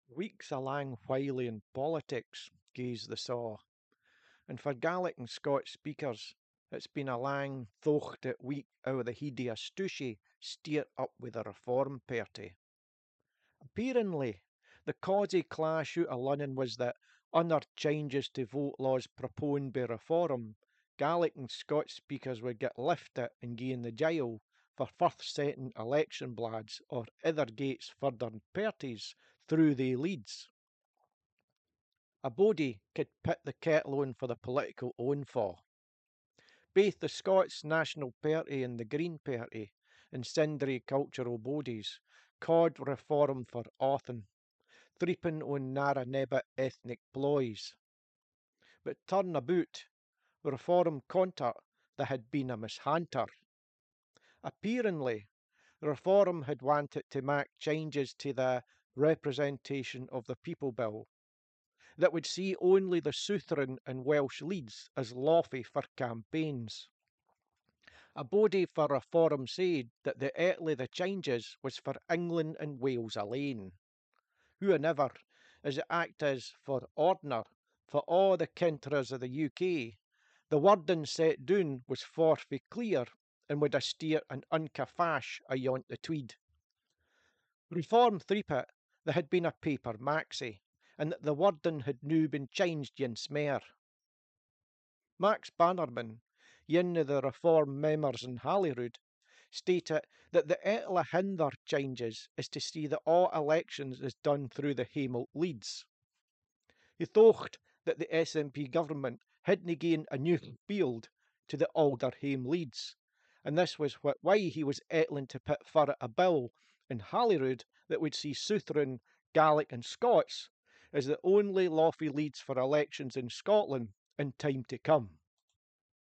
Weeks a lang while in politics, gaes the saw, and for Gaelic and Scots speakers, it's been a lang thocht at week ower the heedy a Stouchy steer up with the Reform Party. Appearingly, the causey clash out of Lunnon was that under changes to vote laws proponed by Reform, Gaelic and Scots speakers would get lifted and gie in the jail for first setting election blads or other gates further parties through they leads. A body could put the kettle on for the political own for. Both the Scots National Party and the Green Party and sundry cultural bodies called reform for autumn, threeping on nara nebbit ethnic ploys. But turn about, reform contact there had been a mishanter. Appearingly, reform had wanted to make changes to the Representation of the People Bill that would see only the Southron and Welsh leads as lawful for campaigns. A body for reform said that the the changes was for England and Wales alone. Whoever, as it act is for ordner for all the countries of the UK, the wording set down was forfeit clear and would a steer an uncafash ayont the Tweed. Reform threepit there had been a paper maxi, and that the wording had now been changed once more. Max Bannerman, one of the Reform members in Holyrood, stated that the etla hinder changes is to see that all elections is done through the Hamel Leads. He thought that the SNP government hadn't gained a new field to the older Hame Leads, and this was why he was etling to put for a bill in Holyrood that would see Southron, Gaelic, and Scots as the only lawful leads for elections in Scotland in time to come.